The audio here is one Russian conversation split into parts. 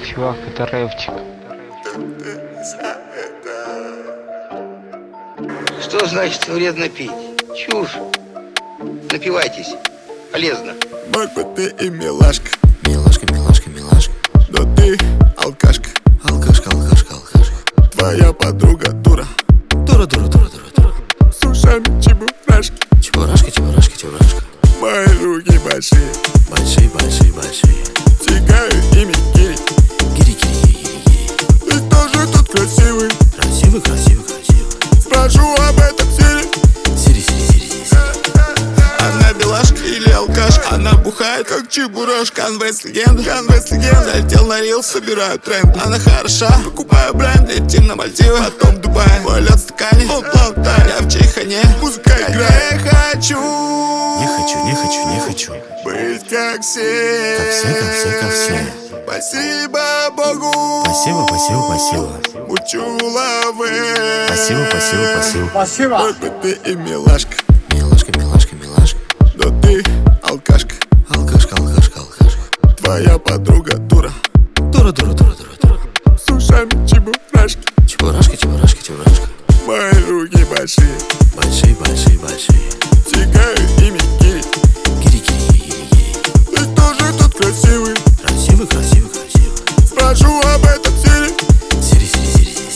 чувак, это рэпчик. Что значит вредно пить? Чушь. Напивайтесь. Полезно. Мог бы ты и милашка. Милашка, милашка, милашка. Но ты алкашка. Алкашка, алкашка, алкашка. Твоя подруга дура. Дура, дура, дура, дура, дура. С ушами чебурашки. Чебурашка, чебурашка, чебурашка. Мои руки большие. Большие, большие, большие. Тягаю ими гири. Гири, гири, гири, гири. Ты тоже тут красивый. Красивый, красивый, красивый. Спрошу об этом Сири. Сири, сири, сири, сири. Она белашка или алкашка? Она бухает, как чебурашка. Конвейс легенда, конвейс легенда. Залетел на рил, собираю тренд. Она хороша, покупаю бренд. Летим на Мальдивы, потом в Дубай. Полет в стакане, болтай. Я в чайхане, музыка играет. Не хочу. Не хочу, не хочу, не хочу. Быть как все. Как все, как все, как все. Спасибо Богу. Спасибо, спасибо, спасибо. Учу лавы. Спасибо, спасибо, спасибо. Мог бы ты и милашка. Милашка, милашка, милашка. Но ты алкашка. Алкашка, алкашка, алкашка. Твоя подруга дура. Дура, дура, дура, дура, дура. С ушами чебурашки. Чебурашка, чебурашка, чебурашка. Мои руки большие. Большие, большие, большие. Тягаю ими гири. Гири, гири, гири, гири. Ты тоже тут красивый. Красивый, красивый, красивый. Спрошу об этом Сири. Сири, сири, сири, сири,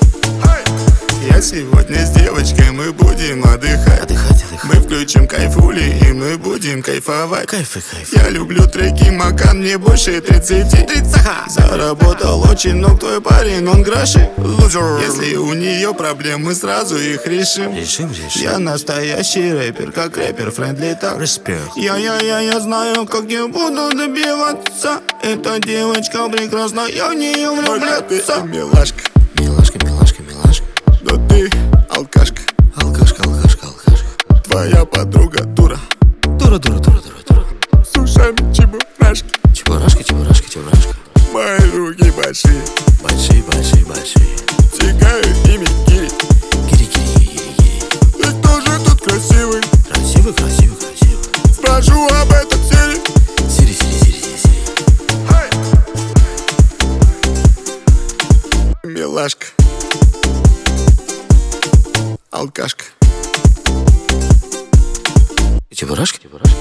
сири. Я сегодня с девочкой, мы будем отдыхать. Отдыхать, отдыхать. Мы включим кайфули и мы будем кайфовать. Кайф и кайф. Я люблю треки Макан, мне больше 30. Заработал очень, но твой парень, он гроши. Если у нее проблем, мы сразу их решим. Решим, решим. Я настоящий рэпер, как рэпер Френдли так. Респект. Я знаю, как я буду добиваться. Эта девочка прекрасна, я в нее влюбляться. Милашка. Милашка, милашка, милашка. Но ты алкашка. Алкашка, алкашка, алкашка. Твоя подруга дура. Дура, дура, дура, дура, дура. С ушами чебурашки. Чебурашка, чебурашка, чебурашка. Мои руки большие. Большие, большие, большие. Тягаю ими гири. Гири, гири, гири, гири. Ты тоже тут красивый. Красивый, красивый, красивый. Спрошу об этом Сири. Сири, сири, сири, сири, сири. Милашка. Алкашка. Чебурашка, чебурашка.